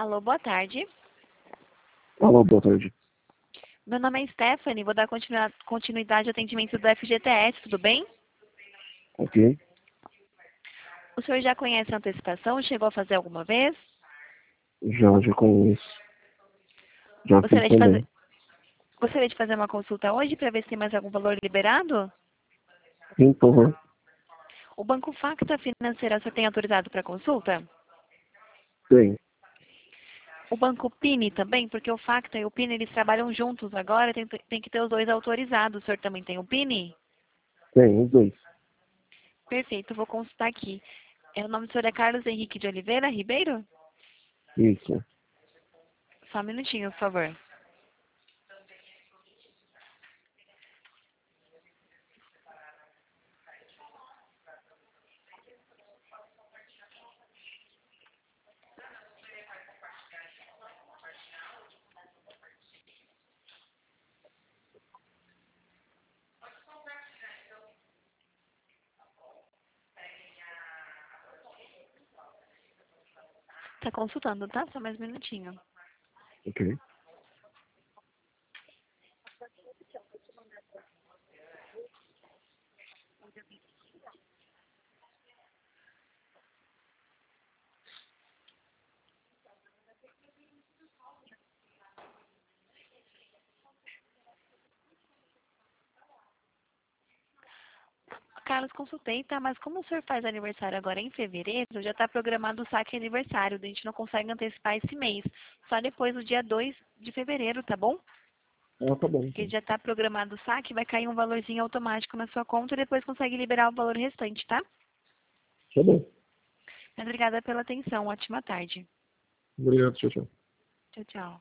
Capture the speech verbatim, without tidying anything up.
Alô, boa tarde. Alô, boa tarde. Meu nome é Stephanie, vou dar continua- continuidade ao atendimento do F G T S, tudo bem? Ok. O senhor já conhece a antecipação? Chegou a fazer alguma vez? Já, já conheço. Já fiz Gostaria de também. fazer, gostaria de fazer uma consulta hoje para ver se tem mais algum valor liberado? Sim, por favor. O Banco Facta Financeira, o senhor tem autorizado para consulta? Tem. O Banco Pini também, porque o Facta e o Pini eles trabalham juntos agora, tem, tem que ter os dois autorizados. O senhor também tem o Pini? Tem, os dois. Perfeito, vou consultar aqui. É, o nome do senhor é Carlos Henrique de Oliveira Ribeiro? Isso. Só um minutinho, por favor. Tá consultando, tá? Só mais um minutinho. Ok. Carlos, consultei, tá? Mas como o senhor faz aniversário agora em fevereiro, já está programado o saque aniversário. A gente não consegue antecipar esse mês. Só depois do dia dois de fevereiro, tá bom? Ah, tá bom, Porque então. já está programado o saque, vai cair um valorzinho automático na sua conta e depois consegue liberar o valor restante, tá? Tá bom. Obrigada pela atenção. Ótima tarde. Obrigado, tchau, tchau. Tchau, tchau.